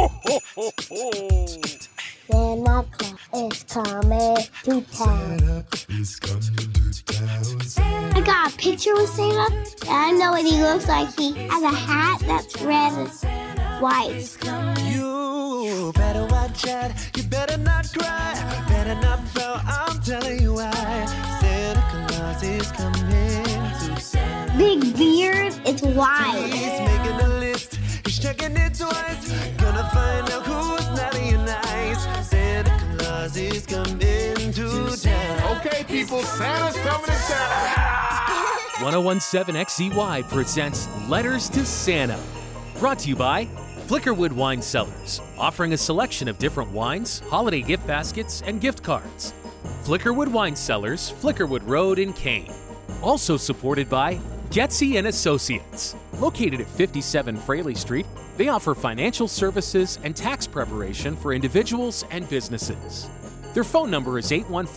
Ho, ho, ho, ho. Santa Claus is coming to town. Santa is coming to town. I got a picture with Santa, and I know what he looks like. He has a hat that's red and white. You better watch out. You better not cry. Better not fall. I'm telling you why. Santa Claus is coming to town. Big beard, it's wide. He's making a list. He's checking it twice. Gonna find out who's naughty and nice. Santa Claus is coming to town. Okay, people, Santa's coming to town. 1017 XCY presents Letters to Santa. Brought to you by Flickerwood Wine Cellars, offering a selection of different wines, holiday gift baskets, and gift cards. Flickerwood Wine Cellars, Flickerwood Road in Kane. Also supported by Getzy and Associates. Located at 57 Fraley Street, they offer financial services and tax preparation for individuals and businesses. Their phone number is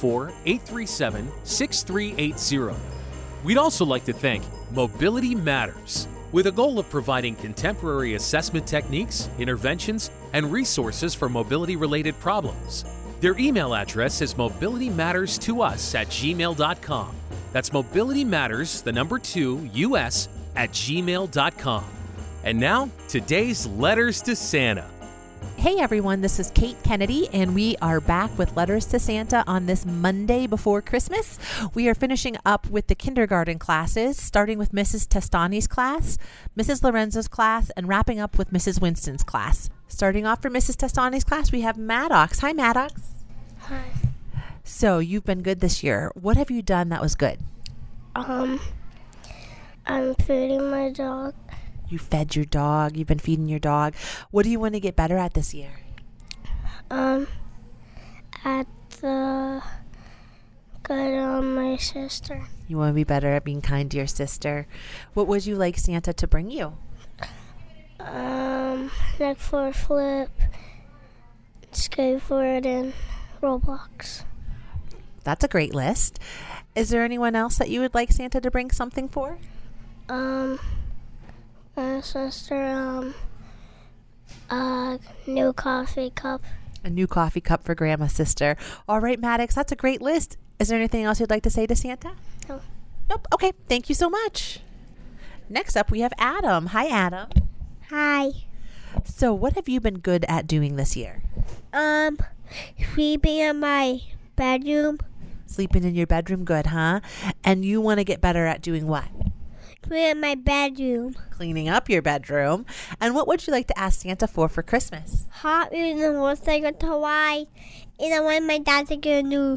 814-837-6380. We'd also like to thank Mobility Matters, with a goal of providing contemporary assessment techniques, interventions, and resources for mobility-related problems. Their email address is mobilitymatters2us@gmail.com. That's mobilitymatters2us@gmail.com. And now, today's Letters to Santa. Hey everyone, this is Kate Kennedy, and we are back with Letters to Santa on this Monday before Christmas. We are finishing up with the kindergarten classes, starting with Mrs. Testani's class, Mrs. Lorenzo's class, and wrapping up with Mrs. Winston's class. Starting off for Mrs. Testani's class, we have Maddox. Hi, Maddox. Hi. So, you've been good this year. What have you done that was good? I'm feeding my dog. You fed your dog. You've been feeding your dog. What do you want to get better at this year? At the good on my sister. You want to be better at being kind to your sister. What would you like Santa to bring you? Neck for a flip, skateboard, and Roblox. That's a great list. Is there anyone else that you would like Santa to bring something for? My sister, a new coffee cup. A new coffee cup for Grandma's sister. All right, Maddox, that's a great list. Is there anything else you'd like to say to Santa? No. Nope. Okay, thank you so much. Next up, we have Adam. Hi, Adam. Hi. So, what have you been good at doing this year? Sleeping in my bedroom. Sleeping in your bedroom, good, huh? And you want to get better at doing what? Sleeping in my bedroom. Cleaning up your bedroom. And what would you like to ask Santa for Christmas? Hot Wheels and motorcycle to ride. And I want my dad to get new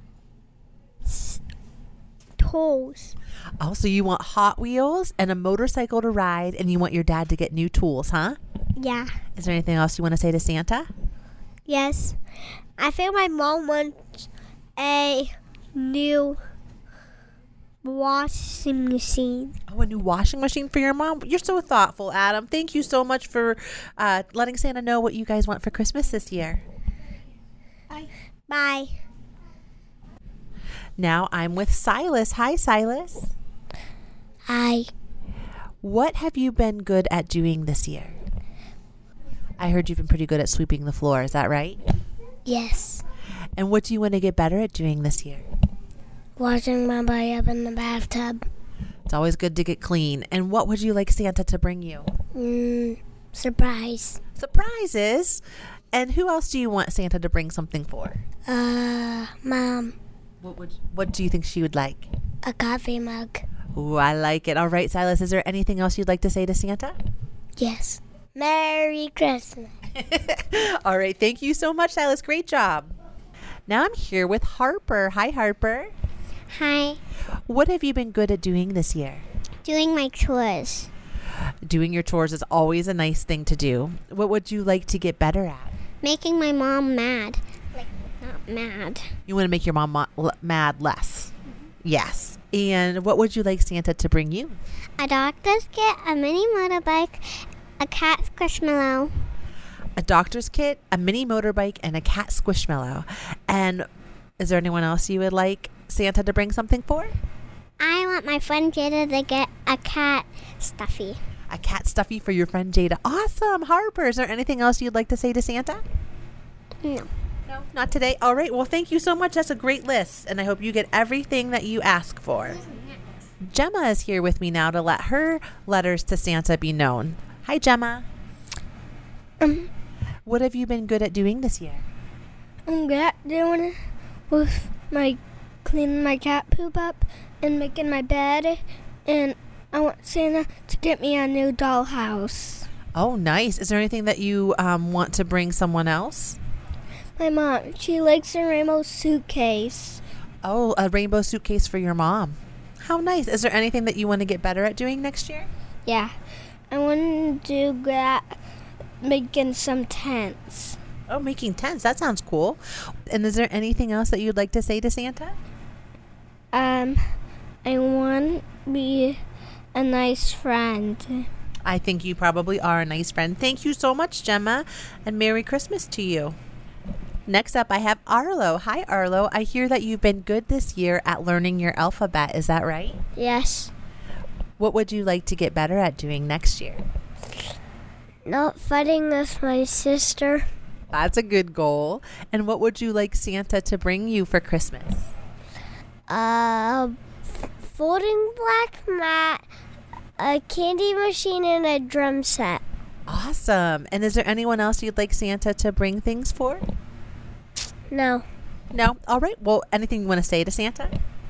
tools. Oh, so you want Hot Wheels and a motorcycle to ride, and you want your dad to get new tools, huh? Yeah. Is there anything else you want to say to Santa? Yes. I think my mom wants a new washing machine. Oh, a new washing machine for your mom? You're so thoughtful, Adam. Thank you so much for letting Santa know what you guys want for Christmas this year. Bye. Bye. Now I'm with Silas. Hi, Silas. Hi. What have you been good at doing this year? I heard you've been pretty good at sweeping the floor. Is that right? Yes. And what do you want to get better at doing this year? Washing my body up in the bathtub. It's always good to get clean. And what would you like Santa to bring you? Surprise. Surprises? And who else do you want Santa to bring something for? Mom. What do you think she would like? A coffee mug. Ooh, I like it. All right, Silas, is there anything else you'd like to say to Santa? Yes. Merry Christmas. All right, thank you so much, Silas. Great job. Now I'm here with Harper. Hi, Harper. Hi. What have you been good at doing this year? Doing my chores. Doing your chores is always a nice thing to do. What would you like to get better at? Making my mom mad. Like, not mad. You want to make your mom mad less. Yes. And what would you like Santa to bring you? A doctor's kit, a mini motorbike, a cat squishmallow. A doctor's kit, a mini motorbike, and a cat squishmallow. And is there anyone else you would like Santa to bring something for? I want my friend Jada to get a cat stuffy. A cat stuffy for your friend Jada. Awesome. Harper, is there anything else you'd like to say to Santa? No. No, not today. All right. Well, thank you so much. That's a great list. And I hope you get everything that you ask for. Gemma is here with me now to let her letters to Santa be known. Hi, Gemma. What have you been good at doing this year? I'm good at doing it with my cleaning my cat poop up and making my bed. And I want Santa to get me a new dollhouse. Oh, nice. Is there anything that you want to bring someone else? My mom, she likes a rainbow suitcase. Oh, a rainbow suitcase for your mom. How nice. Is there anything that you want to get better at doing next year? Yeah, I want to do good at making some tents. Oh, making tents. That sounds cool. And is there anything else that you'd like to say to Santa? I want to be a nice friend. I think you probably are a nice friend. Thank you so much, Gemma, and Merry Christmas to you. Next up, I have Arlo. Hi, Arlo. I hear that you've been good this year at learning your alphabet. Is that right? Yes. What would you like to get better at doing next year? Not fighting with my sister. That's a good goal. And what would you like Santa to bring you for Christmas? Folding black mat, a candy machine, and a drum set. Awesome. And is there anyone else you'd like Santa to bring things for? No. No? All right. Well, anything you want to say to Santa?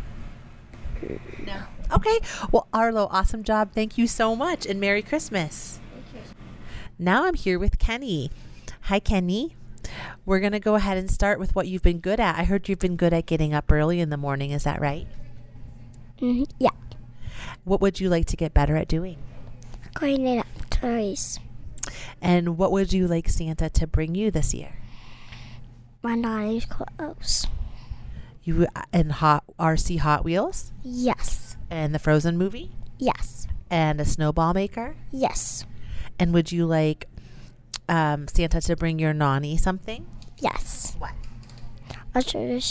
No. Okay. Well, Arlo, awesome job. Thank you so much, and Merry Christmas. Now I'm here with Kenny. Hi, Kenny. We're going to go ahead and start with what you've been good at. I heard you've been good at getting up early in the morning. Is that right? Yeah. What would you like to get better at doing? Cleaning up toys. And what would you like Santa to bring you this year? My Donnie's clothes. You and RC Hot Wheels? Yes. And the Frozen movie? Yes. And a snowball maker? Yes. And would you like Santa to bring your nanny something? Yes. What? A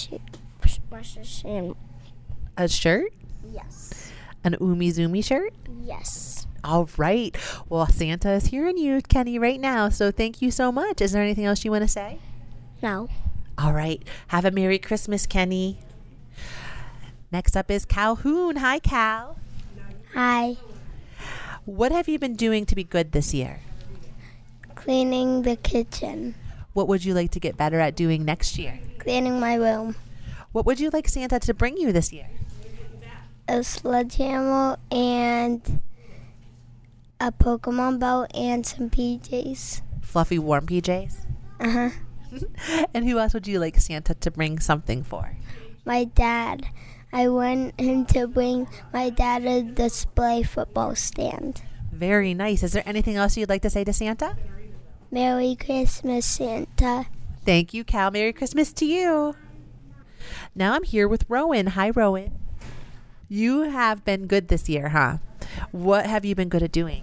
shirt? Yes. An Umi Zumi shirt? Yes. All right. Well, Santa is hearing you, Kenny, right now. So thank you so much. Is there anything else you want to say? No. All right. Have a Merry Christmas, Kenny. Next up is Calhoun. Hi, Cal. Hi. What have you been doing to be good this year? Cleaning the kitchen. What would you like to get better at doing next year? Cleaning my room. What would you like Santa to bring you this year? A sledgehammer and a Pokemon belt and some PJs. Fluffy, warm PJs? Uh-huh. And who else would you like Santa to bring something for? My dad. I want him to bring my dad a display football stand. Very nice. Is there anything else you'd like to say to Santa? Merry Christmas, Santa. Thank you, Cal. Merry Christmas to you. Now I'm here with Rowan. Hi, Rowan. You have been good this year, huh? What have you been good at doing?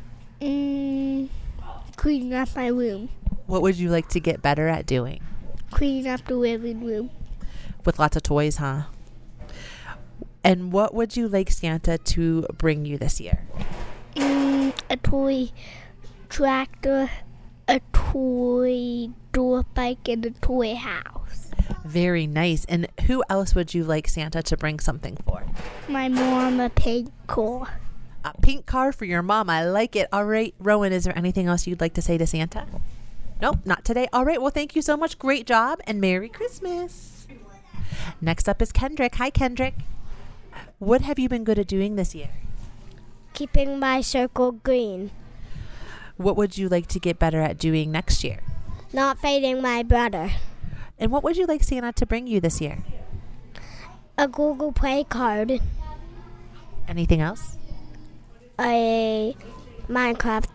Cleaning up my room. What would you like to get better at doing? Cleaning up the living room. With lots of toys, huh? And what would you like Santa to bring you this year? A toy tractor, a toy door bike, and a toy house. Very nice. And who else would you like Santa to bring something for? My mom a pink car. A pink car for your mom. I like it. All right, Rowan, is there anything else you'd like to say to Santa? Nope, not today. All right, well, thank you so much. Great job, and Merry Christmas. Next up is Kendrick. Hi, Kendrick. What have you been good at doing this year? Keeping my circle green. What would you like to get better at doing next year? Not fighting my brother. And what would you like Santa to bring you this year? A Google Play card. Anything else? A Minecraft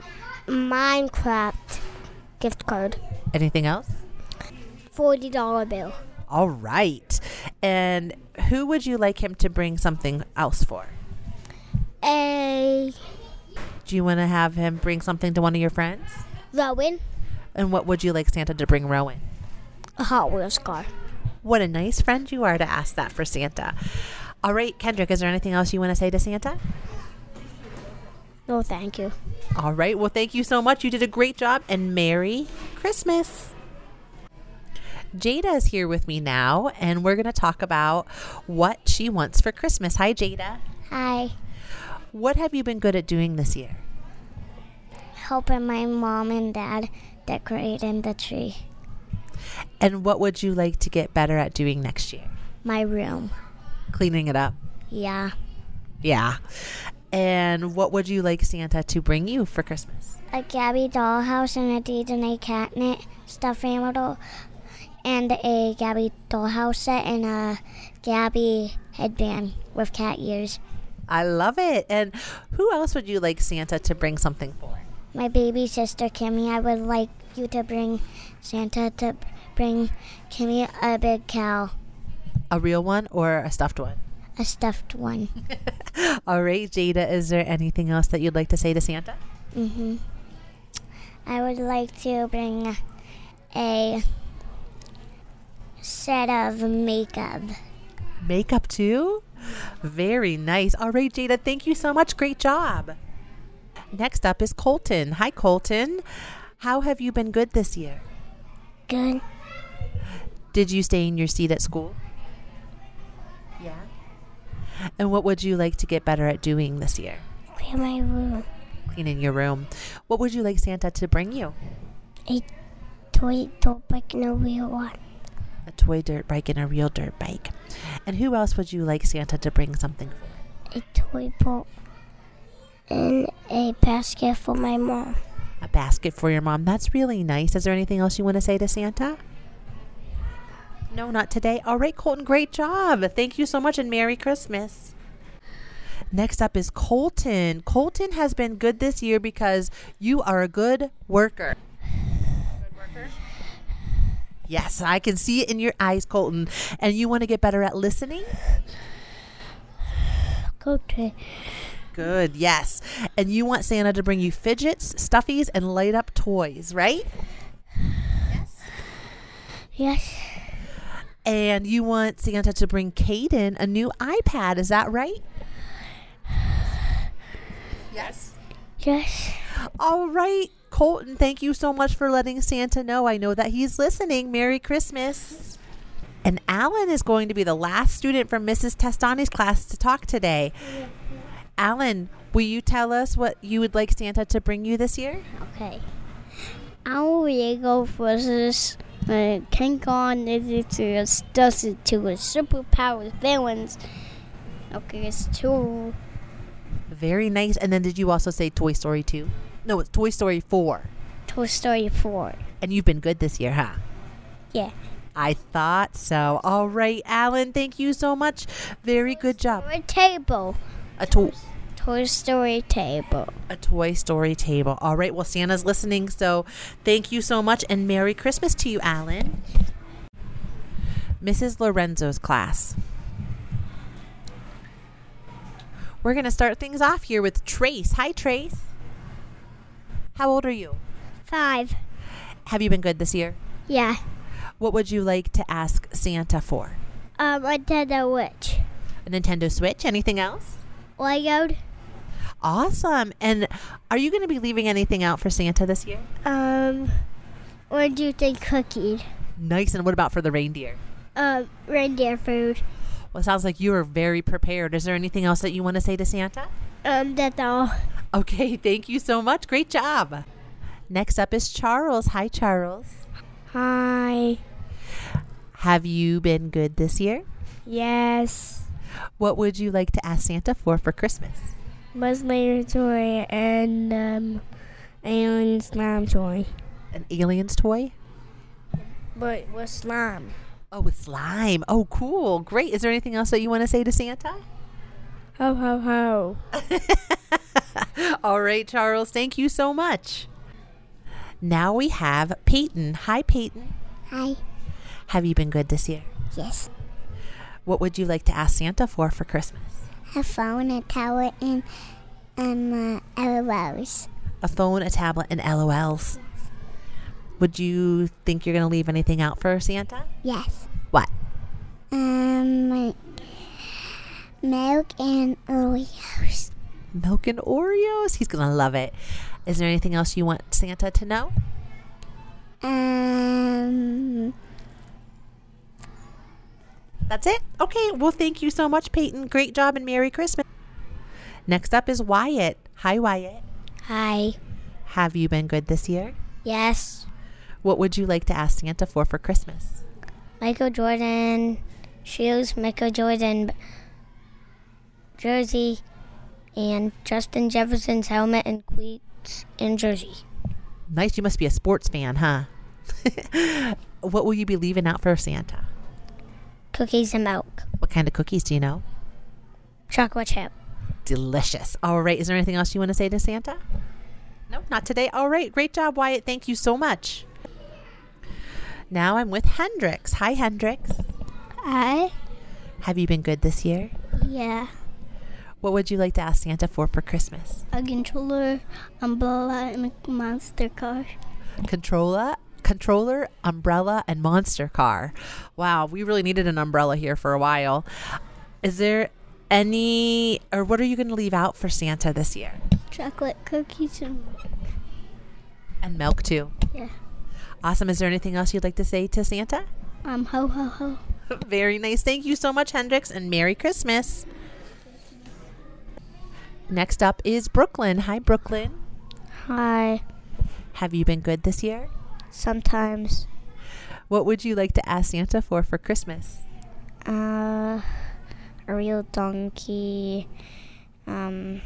gift card. Anything else? $40 bill. All right. And who would you like him to bring something else for? A Do you want to have him bring something to one of your friends? Rowan. And what would you like Santa to bring Rowan? A Hot Wheels car. What a nice friend you are to ask that for Santa. All right, Kendrick, is there anything else you want to say to Santa? No, thank you. All right. Well, thank you so much. You did a great job, and Merry Christmas. Jada is here with me now, and we're going to talk about what she wants for Christmas. Hi, Jada. Hi. What have you been good at doing this year? Helping my mom and dad decorating the tree. And what would you like to get better at doing next year? My room. Cleaning it up. Yeah. Yeah. And what would you like Santa to bring you for Christmas? A Gabby dollhouse and a D&A catnip stuffed animal and a Gabby dollhouse set and a Gabby headband with cat ears. I love it. And who else would you like Santa to bring something for? My baby sister Kimmy, I would like you to bring Santa to bring Kimmy a big cow, A real one or a stuffed one? a stuffed one. All right, Jada, is there anything else that you'd like to say to Santa? I would like to bring a set of makeup. Makeup too? Very nice. All right, Jada, thank you so much. Great job. Next up is Colton. Hi, Colton. How have you been good this year? Good. Did you stay in your seat at school? Yeah. And what would you like to get better at doing this year? Clean my room. Cleaning your room. What would you like Santa to bring you? A toy dirt bike and a real one. A toy dirt bike and a real dirt bike. And who else would you like Santa to bring something for? A toy boat and a basket for my mom. A basket for your mom. That's really nice. Is there anything else you want to say to Santa? No, not today. All right, Colton, great job. Thank you so much and Merry Christmas. Next up is Colton. Colton has been good this year because you are a good worker. Good worker? Yes, I can see it in your eyes, Colton. And you want to get better at listening? Okay. Good, yes. And you want Santa to bring you fidgets, stuffies, and light up toys, right? Yes. And you want Santa to bring Caden a new iPad, is that right? Yes. Yes. All right, Colton, thank you so much for letting Santa know. I know that he's listening. Merry Christmas. And Alan is going to be the last student from Mrs. Testani's class to talk today. Alan, will you tell us what you would like Santa to bring you this year? Okay. Our Lego versus King Kong is does it to a superpower villains. Okay, it's two. Very nice. And then did you also say Toy Story 2? No, it's Toy Story 4. Toy Story 4. And you've been good this year, huh? Yeah. I thought so. All right, Alan, thank you so much. Very good job. A table. Toy Story table. A Toy Story table. All right, well, Santa's listening, so thank you so much, and Merry Christmas to you, Alan. Mrs. Lorenzo's class. We're going to start things off here with Trace. Hi, Trace. How old are you? 5. Have you been good this year? Yeah. What would you like to ask Santa for? A Nintendo Switch. A Nintendo Switch? Anything else? Lego. Awesome. And are you going to be leaving anything out for Santa this year? What do you think? Cookies. Nice. And what about for the reindeer? Reindeer food. Well, it sounds like you are very prepared. Is there anything else that you want to say to Santa? That's all. Okay, thank you so much. Great job. Next up is Charles. Hi, Charles. Hi. Have you been good this year? Yes. What would you like to ask Santa for Christmas? Buzz Lightyear toy and alien slime toy. An aliens toy? But with slime. Oh, with slime. Oh, cool. Great. Is there anything else that you want to say to Santa? Ho, ho, ho. All right, Charles. Thank you so much. Now we have Peyton. Hi, Peyton. Hi. Have you been good this year? Yes. What would you like to ask Santa for Christmas? A phone, a tablet, and LOLs. A phone, a tablet, and LOLs. Would you think you're going to leave anything out for Santa? Yes. What? Milk and Oreos. Milk and Oreos. He's going to love it. Is there anything else you want Santa to know? That's it? Okay. Well, thank you so much, Peyton. Great job and Merry Christmas. Next up is Wyatt. Hi, Wyatt. Hi. Have you been good this year? Yes. What would you like to ask Santa for Christmas? Michael Jordan shoes, Michael Jordan jersey, and Justin Jefferson's helmet and cleats and jersey. Nice. You must be a sports fan, huh? What will you be leaving out for Santa? Cookies and milk. What kind of cookies do you know? Chocolate chip. Delicious. All right. Is there anything else you want to say to Santa? No, not today. All right. Great job, Wyatt. Thank you so much. Now I'm with Hendrix. Hi, Hendrix. Hi. Have you been good this year? Yeah. What would you like to ask Santa for Christmas? A controller, umbrella, and a monster car. Controller, umbrella, and monster car. Wow, we really needed an umbrella here for a while. Is there any, or what are you going to leave out for Santa this year? Chocolate cookies and milk. And milk too. Yeah. Awesome. Is there anything else you'd like to say to Santa? Ho, ho, ho. Very nice. Thank you so much, Hendrix, and Merry Christmas. Next up is Brooklyn. Hi, Brooklyn. Hi. Have you been good this year? Sometimes. What would you like to ask Santa for Christmas? A real donkey, a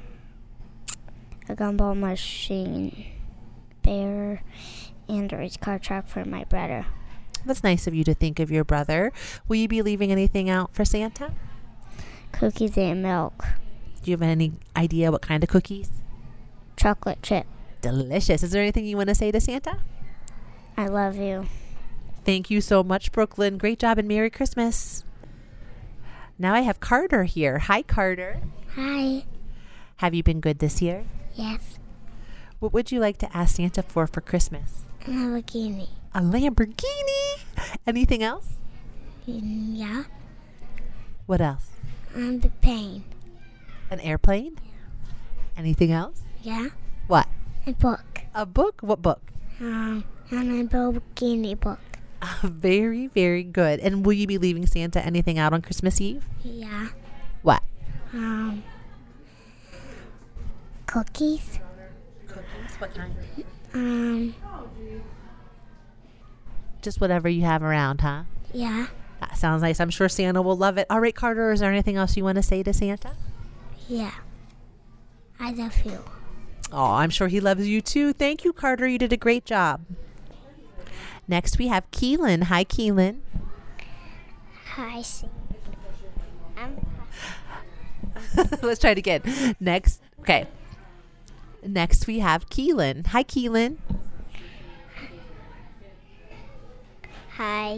gumball machine, bear, and a race car truck for my brother. That's nice of you to think of your brother. Will you be leaving anything out for Santa? Cookies and milk. Do you have any idea what kind of cookies? Chocolate chip. Delicious. Is there anything you want to say to Santa? I love you. Thank you so much, Brooklyn. Great job and Merry Christmas. Now I have Carter here. Hi, Carter. Hi. Have you been good this year? Yes. What would you like to ask Santa for Christmas? A Lamborghini. A Lamborghini? Anything else? Yeah. What else? The plane. An airplane? Anything else? Yeah. What? A book. A book? What book? And a Lamborghini book. Very, very good. And will you be leaving Santa anything out on Christmas Eve? Yeah. What? Cookies. Cookies? What kind? Just whatever you have around, huh? Yeah. That sounds nice. I'm sure Santa will love it. All right, Carter, is there anything else you want to say to Santa? Yeah. I love you. Oh, I'm sure he loves you too. Thank you, Carter. You did a great job. Next, we have Keelan. Hi, Keelan. Hi, Let's try it again. Next, okay. Next, we have Keelan. Hi, Keelan. Hi.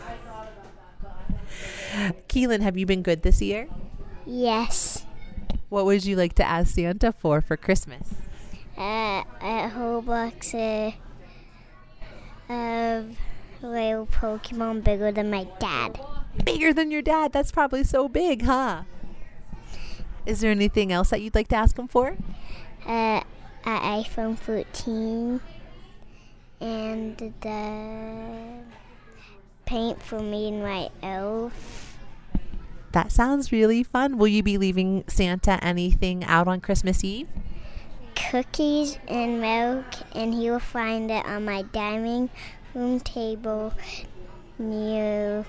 Keelan, have you been good this year? Yes. What would you like to ask Santa for Christmas? A whole box of little Pokemon bigger than my dad. Bigger than your dad? That's probably so big, huh? Is there anything else that you'd like to ask him for? An iPhone 14 and the paint for me and my elf. That sounds really fun. Will you be leaving Santa anything out on Christmas Eve? Cookies and milk, and he will find it on my dining room table near...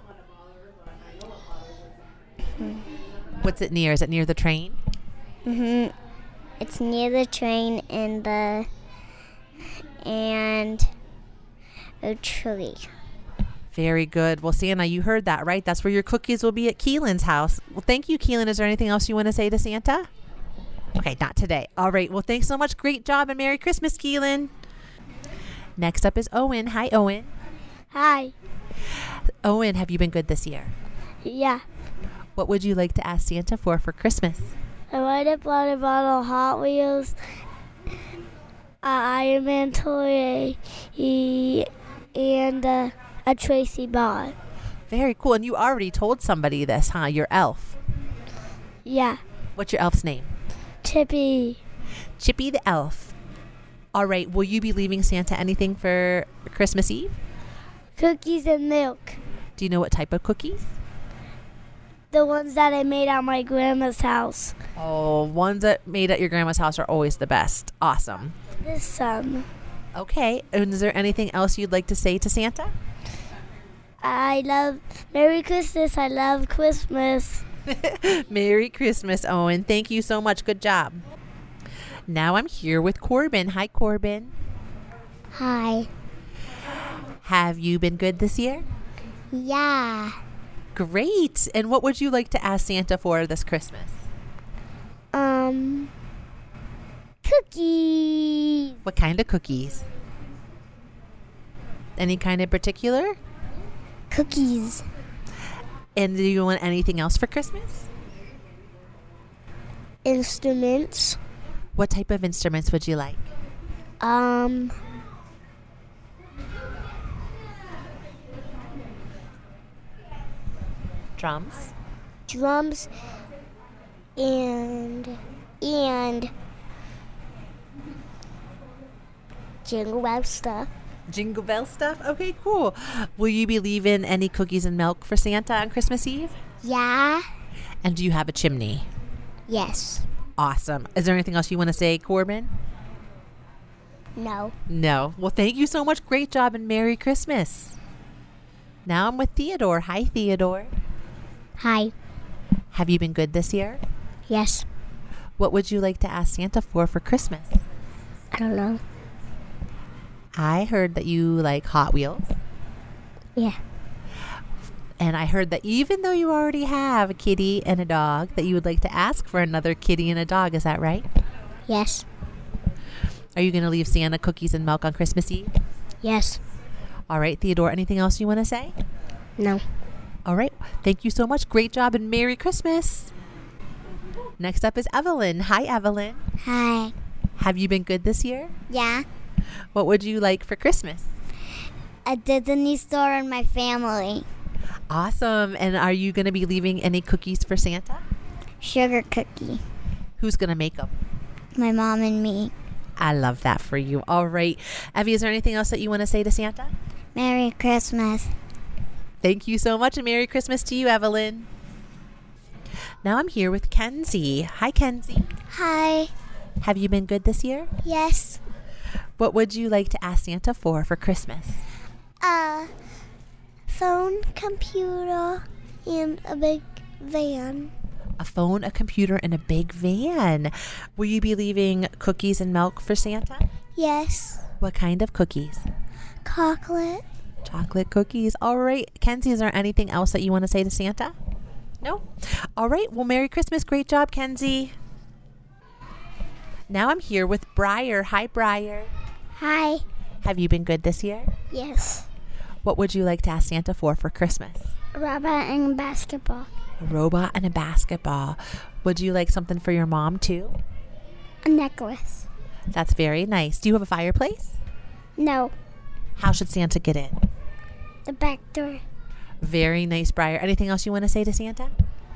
What's it near? Is it near the train? Mm-hmm. It's near the train and a tree. Very good. Well, Santa, you heard that, right? That's where your cookies will be at Keelan's house. Well, thank you, Keelan. Is there anything else you want to say to Santa? Okay, not today. All right. Well, thanks so much. Great job and Merry Christmas, Keelan. Next up is Owen. Hi, Owen. Hi. Owen, have you been good this year? Yeah. What would you like to ask Santa for Christmas? I want a water bottle, Hot Wheels, Iron Man toy, and a Tracy ball. Very cool. And you already told somebody this, huh? Your elf. Yeah. What's your elf's name? Chippy. Chippy the elf. All right, will you be leaving Santa anything for Christmas Eve? Cookies and milk. Do you know what type of cookies? The ones that I made at my grandma's house. Oh, ones that made at your grandma's house are always the best. Awesome. This some. Okay, and is there anything else you'd like to say to Santa? I love Merry Christmas. I love Christmas. Merry Christmas, Owen. Thank you so much. Good job. Now I'm here with Corbin. Hi, Corbin. Hi. Have you been good this year? Yeah. Great. And what would you like to ask Santa for this Christmas? Cookies. What kind of cookies? Any kind in particular? Cookies. And do you want anything else for Christmas? Instruments. What type of instruments would you like? Drums. Drums and jingle bell stuff. Jingle bell stuff? Okay, cool. Will you be leaving any cookies and milk for Santa on Christmas Eve? Yeah. And do you have a chimney? Yes. Awesome. Is there anything else you want to say, Corbin? No. No. Well, thank you so much. Great job and Merry Christmas. Now I'm with Theodore. Hi, Theodore. Hi. Have you been good this year? Yes. What would you like to ask Santa for Christmas? I don't know. I heard that you like Hot Wheels. Yeah. And I heard that even though you already have a kitty and a dog, that you would like to ask for another kitty and a dog. Is that right? Yes. Are you going to leave Santa cookies and milk on Christmas Eve? Yes. All right, Theodore, anything else you want to say? No. All right. Thank you so much. Great job and Merry Christmas. Next up is Evelyn. Hi, Evelyn. Hi. Have you been good this year? Yeah. What would you like for Christmas? A Disney store and my family. Awesome. And are you going to be leaving any cookies for Santa? Sugar cookie. Who's going to make them? My mom and me. I love that for you. All right. Evie, is there anything else that you want to say to Santa? Merry Christmas. Thank you so much and Merry Christmas to you, Evelyn. Now I'm here with Kenzie. Hi, Kenzie. Hi. Have you been good this year? Yes. What would you like to ask Santa for Christmas? A phone, computer, and a big van. A phone, a computer, and a big van. Will you be leaving cookies and milk for Santa? Yes. What kind of cookies? Chocolate. Chocolate cookies. All right. Kenzie, is there anything else that you want to say to Santa? No? All right. Well, Merry Christmas. Great job, Kenzie. Now I'm here with Briar. Hi, Briar. Hi. Have you been good this year? Yes. What would you like to ask Santa for Christmas? A robot and basketball. A robot and a basketball. Would you like something for your mom, too? A necklace. That's very nice. Do you have a fireplace? No. How should Santa get in? The back door. Very nice, Briar. Anything else you want to say to Santa?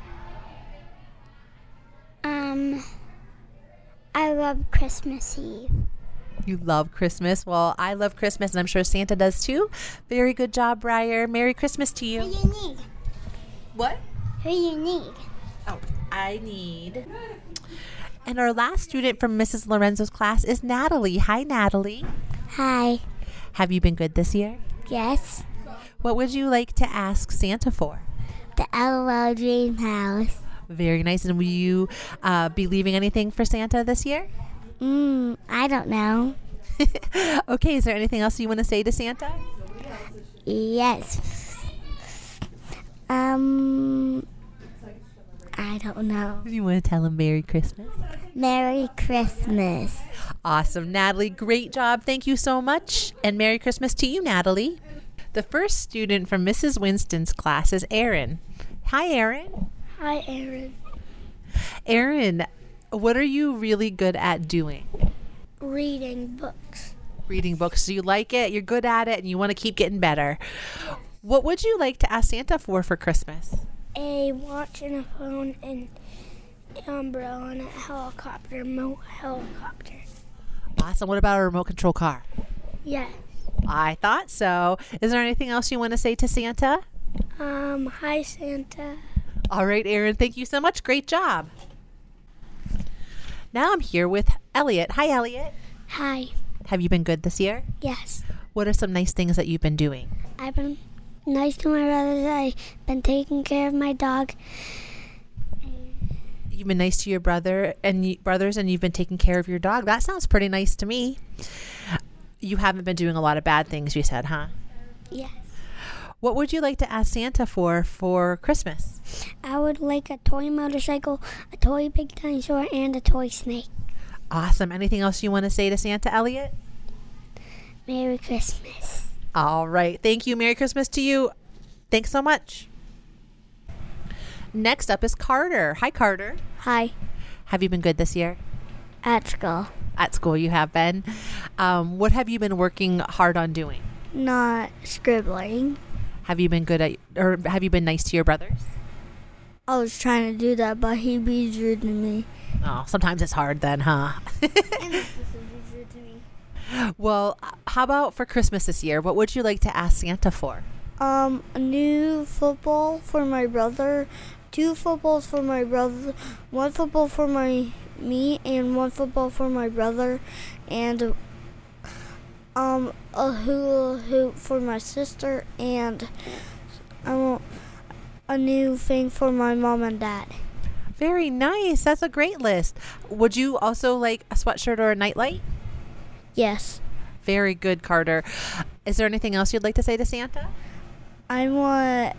I love Christmas Eve. You love Christmas. Well, I love Christmas, and I'm sure Santa does too. Very good job, Briar. Merry Christmas to you. Who you need? What? Who you need? Oh, I need. And our last student from Mrs. Lorenzo's class is Natalie. Hi, Natalie. Hi. Have you been good this year? Yes. What would you like to ask Santa for? The LOL Dream House. Very nice. And will you be leaving anything for Santa this year? I don't know. Okay, is there anything else you want to say to Santa? Yes. I don't know. You want to tell him Merry Christmas? Merry Christmas. Awesome, Natalie. Great job. Thank you so much. And Merry Christmas to you, Natalie. The first student from Mrs. Winston's class is Erin. Hi, Erin. Hi, Aaron. Erin, what are you really good at doing? Reading books. Reading books. So you like it, you're good at it, and you want to keep getting better. What would you like to ask Santa for Christmas? A watch and a phone umbrella and a helicopter, helicopter. Awesome. What about a remote control car? Yeah. I thought so. Is there anything else you want to say to Santa? Hi, Santa. All right, Aaron, thank you so much. Great job. Now I'm here with Elliot. Hi, Elliot. Hi. Have you been good this year? Yes. What are some nice things that you've been doing? I've been nice to my brothers. I've been taking care of my dog. You've been nice to your brothers, and you've been taking care of your dog. That sounds pretty nice to me. You haven't been doing a lot of bad things, you said, huh? Yes. What would you like to ask Santa for Christmas? I would like a toy motorcycle, a toy big dinosaur, and a toy snake. Awesome. Anything else you want to say to Santa, Elliot? Merry Christmas. All right. Thank you. Merry Christmas to you. Thanks so much. Next up is Carter. Hi, Carter. Hi. Have you been good this year? At school. At school you have been. What have you been working hard on doing? Not scribbling. Have you been have you been nice to your brothers? I was trying to do that, but he be rude to me. Oh, sometimes it's hard then, huh? And this person be rude to me. Well, how about for Christmas this year? What would you like to ask Santa for? A new football for my brother, 2 footballs for my brother, 1 football for me, and 1 football for my brother, and a hula hoop for my sister, and I want a new thing for my mom and dad. Very nice. That's a great list. Would you also like a sweatshirt or a nightlight? Yes. Very good, Carter. Is there anything else you'd like to say to Santa? I want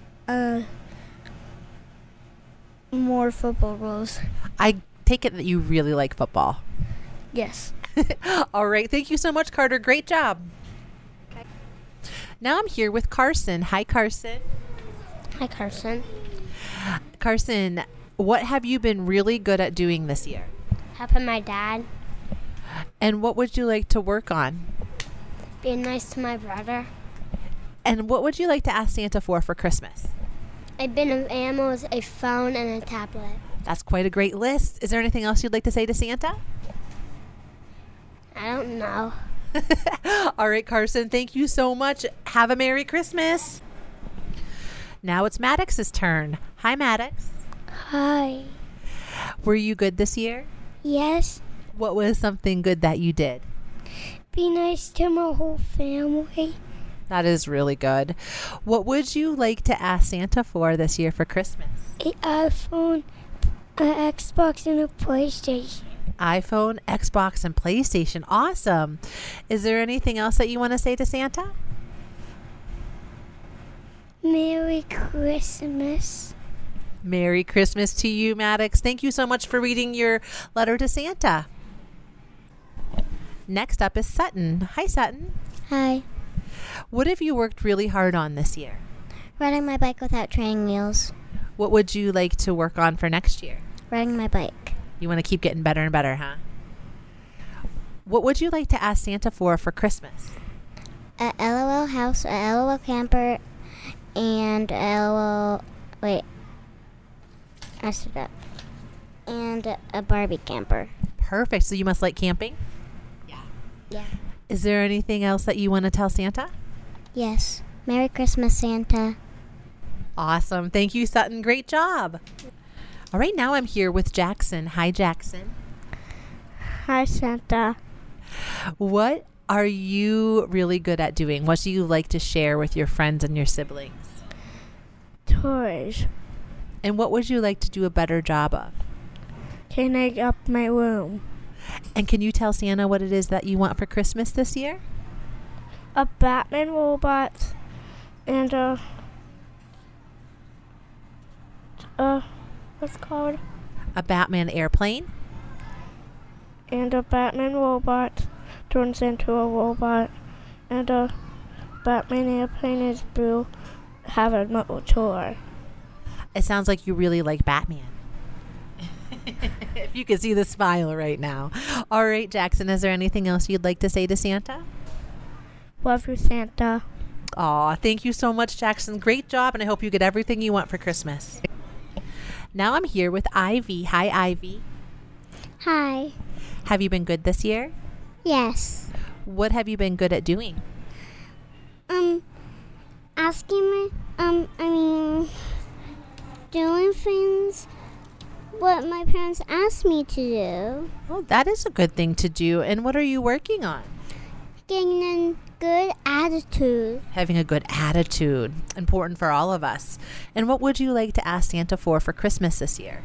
more football goals. I take it that you really like football. Yes. All right. Thank you so much, Carter. Great job. Okay. Now I'm here with Carson. Hi, Carson. Hi, Carson. Carson, what have you been really good at doing this year? Helping my dad. And what would you like to work on? Being nice to my brother. And what would you like to ask Santa for Christmas? I've been of animals, a phone, and a tablet. That's quite a great list. Is there anything else you'd like to say to Santa? I don't know. All right, Carson, thank you so much. Have a Merry Christmas. Now it's Maddox's turn. Hi, Maddox. Hi. Were you good this year? Yes. What was something good that you did? Be nice to my whole family. That is really good. What would you like to ask Santa for this year for Christmas? An iPhone, an Xbox, and a PlayStation. iPhone, Xbox, and PlayStation. Awesome. Is there anything else that you want to say to Santa? Merry Christmas. Merry Christmas to you, Maddox. Thank you so much for reading your letter to Santa. Next up is Sutton. Hi, Sutton. Hi. What have you worked really hard on this year? Riding my bike without training wheels. What would you like to work on for next year? Riding my bike. You want to keep getting better and better, huh? What would you like to ask Santa for Christmas? A LOL house, a LOL camper, and a LOL... Wait. I said that. And a Barbie camper. Perfect. So you must like camping? Yeah. Is there anything else that you want to tell Santa? Yes. Merry Christmas, Santa. Awesome. Thank you, Sutton. Great job. All right, now I'm here with Jackson. Hi, Jackson. Hi, Santa. What are you really good at doing? What do you like to share with your friends and your siblings? Toys. And what would you like to do a better job of? Cleaning up my room. And can you tell Santa what it is that you want for Christmas this year? A Batman robot and what's it called? A Batman airplane? And a Batman robot turns into a robot. And a Batman airplane is blue, have a motor. It sounds like you really like Batman. If you could see the smile right now. All right, Jackson, is there anything else you'd like to say to Santa? Love you, Santa. Aw, thank you so much, Jackson. Great job, and I hope you get everything you want for Christmas. Now I'm here with Ivy. Hi, Ivy. Hi. Have you been good this year? Yes. What have you been good at doing? Doing things what my parents asked me to do. Oh, that is a good thing to do. And what are you working on? Getting a good attitude. Having a good attitude. Important for all of us. And what would you like to ask Santa for Christmas this year?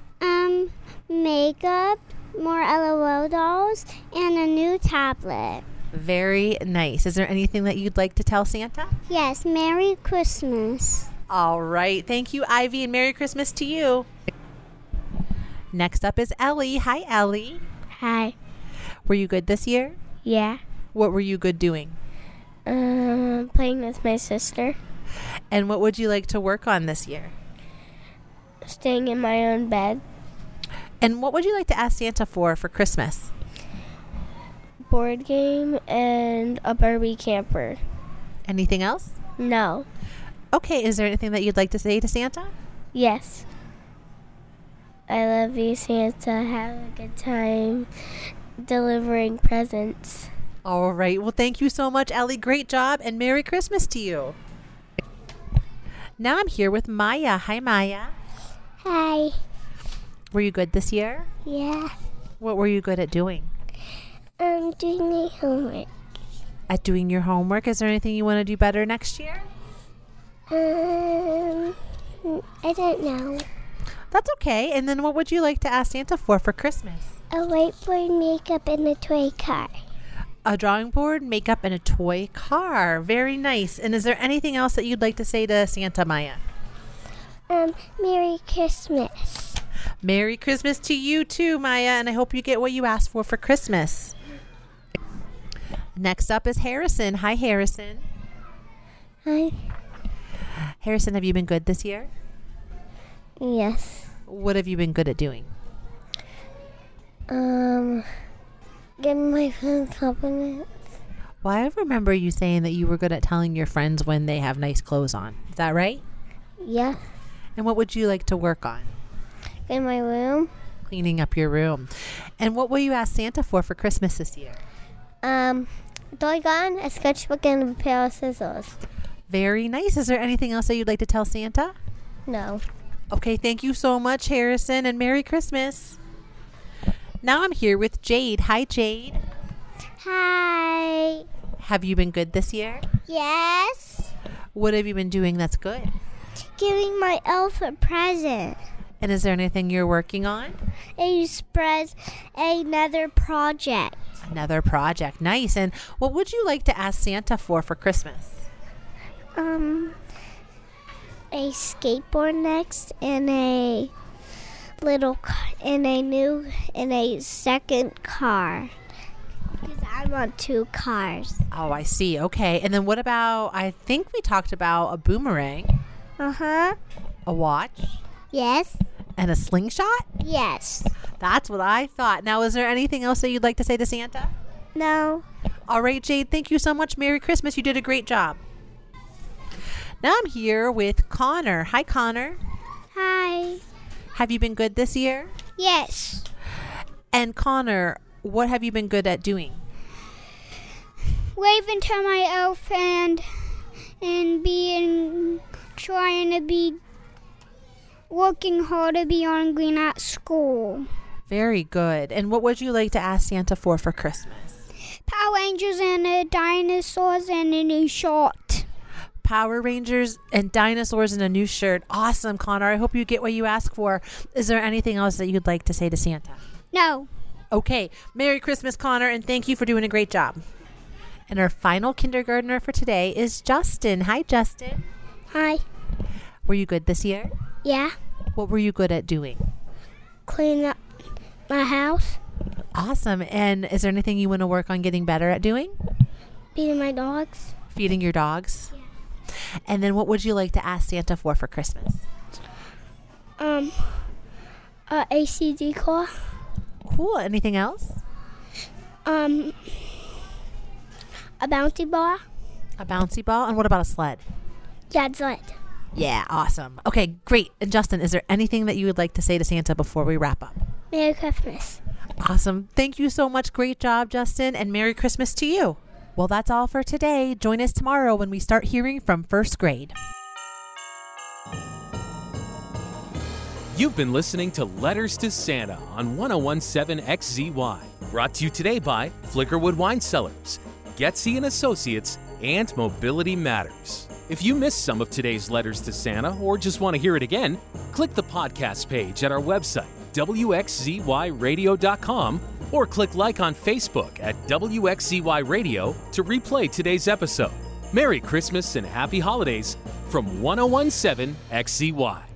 Makeup, more LOL dolls, and a new tablet. Very nice. Is there anything that you'd like to tell Santa? Yes, Merry Christmas. All right. Thank you, Ivy, and Merry Christmas to you. Next up is Ellie. Hi, Ellie. Hi. Were you good this year? Yeah. What were you good doing? Playing with my sister. And what would you like to work on this year? Staying in my own bed. And what would you like to ask Santa for Christmas? Board game and a Barbie camper. Anything else? No. Okay. Is there anything that you'd like to say to Santa? Yes. I love you, Santa. Have a good time delivering presents. All right. Well, thank you so much, Ellie. Great job, and Merry Christmas to you. Now I'm here with Maya. Hi, Maya. Hi. Were you good this year? Yeah. What were you good at doing? Doing my homework. At doing your homework? Is there anything you want to do better next year? I don't know. That's okay. And then what would you like to ask Santa for Christmas? A whiteboard, makeup, and a toy car. A drawing board, makeup, and a toy car. Very nice. And is there anything else that you'd like to say to Santa, Maya? Merry Christmas. Merry Christmas to you too, Maya, and I hope you get what you asked for Christmas. Next up is Harrison. Hi, Harrison. Hi. Harrison, have you been good this year? Yes. What have you been good at doing? Giving my friends compliments. Well, I remember you saying that you were good at telling your friends when they have nice clothes on. Is that right? Yeah. And what would you like to work on? In my room. Cleaning up your room. And what will you ask Santa for Christmas this year? A toy gun, a sketchbook, and a pair of scissors. Very nice. Is there anything else that you'd like to tell Santa? No. Okay, thank you so much, Harrison, and Merry Christmas. Now I'm here with Jade. Hi, Jade. Hi. Have you been good this year? Yes. What have you been doing that's good? Giving my elf a present. And is there anything you're working on? A spread another project. Another project. Nice. And what would you like to ask Santa for Christmas? A skateboard next, and a second car. Because I want 2 cars. Oh, I see. Okay. And then what about, I think we talked about a boomerang, Uh-huh. a watch, Yes. and a slingshot? Yes. That's what I thought. Now, is there anything else that you'd like to say to Santa? No. All right, Jade, thank you so much. Merry Christmas. You did a great job. Now I'm here with Connor. Hi, Connor. Hi. Have you been good this year? Yes. And Connor, what have you been good at doing? Waving to my elf and trying to be working hard to be on green at school. Very good. And what would you like to ask Santa for Christmas? Power Rangers and dinosaurs and a new shirt. Power Rangers and dinosaurs in a new shirt. Awesome, Connor. I hope you get what you ask for. Is there anything else that you'd like to say to Santa? No. Okay. Merry Christmas, Connor, and thank you for doing a great job. And our final kindergartner for today is Justin. Hi, Justin. Hi. Were you good this year? Yeah. What were you good at doing? Clean up my house. Awesome. And is there anything you want to work on getting better at doing? Feeding my dogs. Feeding your dogs? Yeah. And then what would you like to ask Santa for Christmas? ACD car. Cool. Anything else? A bouncy ball. A bouncy ball? And what about a sled? Yeah, sled. Yeah, awesome. Okay, great. And Justin, is there anything that you would like to say to Santa before we wrap up? Merry Christmas. Awesome. Thank you so much. Great job, Justin, and Merry Christmas to you. Well, that's all for today. Join us tomorrow when we start hearing from first grade. You've been listening to Letters to Santa on 1017 XZY. Brought to you today by Flickerwood Wine Cellars, Getzey & Associates, and Mobility Matters. If you missed some of today's Letters to Santa or just want to hear it again, click the podcast page at our website, wxzyradio.com, or click like on Facebook at WXZY Radio to replay today's episode. Merry Christmas and Happy Holidays from 1017 XZY.